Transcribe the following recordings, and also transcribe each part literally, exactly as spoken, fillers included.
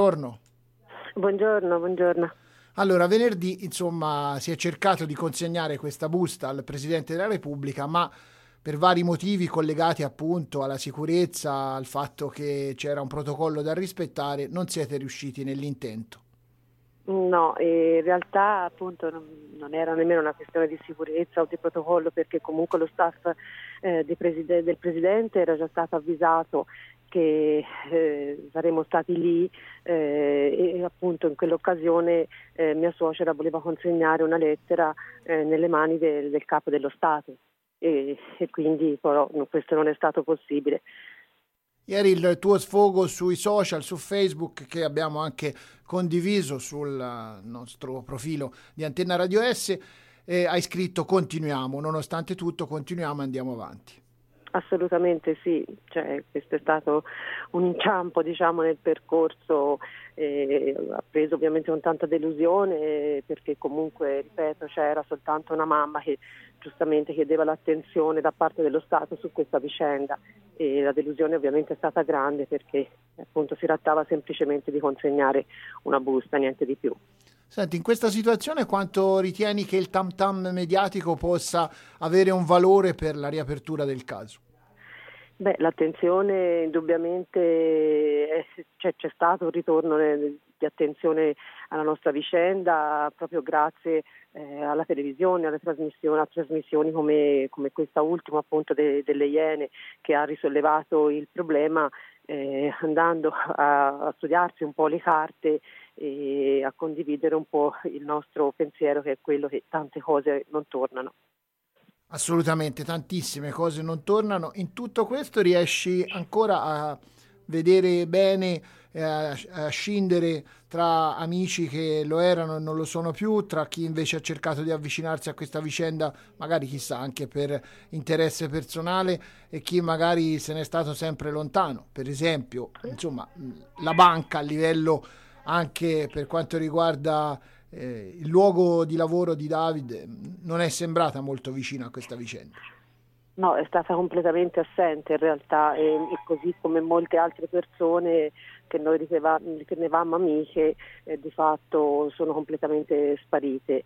buongiorno. Buongiorno, buongiorno. Allora, venerdì, insomma, si è cercato di consegnare questa busta al Presidente della Repubblica, ma per vari motivi collegati appunto alla sicurezza, al fatto che c'era un protocollo da rispettare, non siete riusciti nell'intento. No, eh, in realtà appunto non, non era nemmeno una questione di sicurezza o di protocollo, perché comunque lo staff eh, di preside- del Presidente era già stato avvisato che eh, saremmo stati lì eh, e appunto in quell'occasione eh, mia suocera voleva consegnare una lettera eh, nelle mani del, del Capo dello Stato e, e quindi però no, questo non è stato possibile. Ieri il tuo sfogo sui social, su Facebook, che abbiamo anche condiviso sul nostro profilo di Antenna Radio S, eh, hai scritto continuiamo, nonostante tutto continuiamo e andiamo avanti. Assolutamente sì, cioè, questo è stato un inciampo diciamo, nel percorso, eh, ha preso ovviamente con tanta delusione perché comunque, ripeto, c'era soltanto una mamma che giustamente chiedeva l'attenzione da parte dello Stato su questa vicenda e la delusione ovviamente è stata grande perché appunto si trattava semplicemente di consegnare una busta, niente di più. Senti, in questa situazione quanto ritieni che il tam tam mediatico possa avere un valore per la riapertura del caso? Beh, l'attenzione indubbiamente è, c'è, c'è stato un ritorno di attenzione alla nostra vicenda proprio grazie eh, alla televisione, alle trasmissioni, a trasmissioni come, come questa ultima appunto de, delle Iene che ha risollevato il problema eh, andando a, a studiarsi un po' le carte e a condividere un po' il nostro pensiero che è quello che tante cose non tornano. Assolutamente, tantissime cose non tornano. In tutto questo riesci ancora a vedere bene, eh, a, a scindere tra amici che lo erano e non lo sono più, tra chi invece ha cercato di avvicinarsi a questa vicenda, magari chissà anche per interesse personale, e chi magari se n'è stato sempre lontano. Per esempio, insomma, la banca a livello anche per quanto riguarda Eh, il luogo di lavoro di Davide non è sembrata molto vicina a questa vicenda. No, è stata completamente assente in realtà e, e così come molte altre persone che noi riteneva, ritenevamo amiche eh, di fatto sono completamente sparite.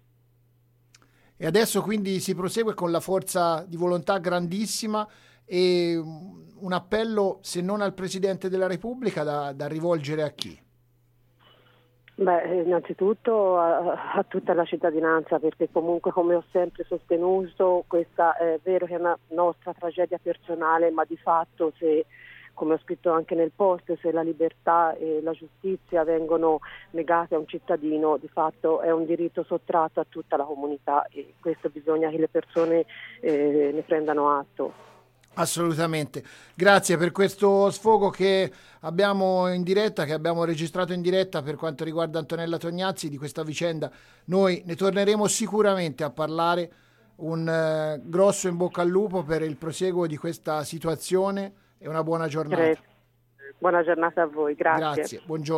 E adesso quindi si prosegue con la forza di volontà grandissima e un appello, se non al Presidente della Repubblica, da, da rivolgere a chi? Beh, innanzitutto a, a tutta la cittadinanza, perché comunque come ho sempre sostenuto questa è vero che è una nostra tragedia personale, ma di fatto se, come ho scritto anche nel post, se la libertà e la giustizia vengono negate a un cittadino, di fatto è un diritto sottratto a tutta la comunità e questo bisogna che le persone eh, ne prendano atto. Assolutamente, grazie per questo sfogo che abbiamo in diretta, che abbiamo registrato in diretta per quanto riguarda Antonella Tognazzi di questa vicenda. Noi ne torneremo sicuramente a parlare. Un eh, grosso in bocca al lupo per il proseguo di questa situazione e una buona giornata. Buona giornata a voi, grazie. Grazie, buongiorno.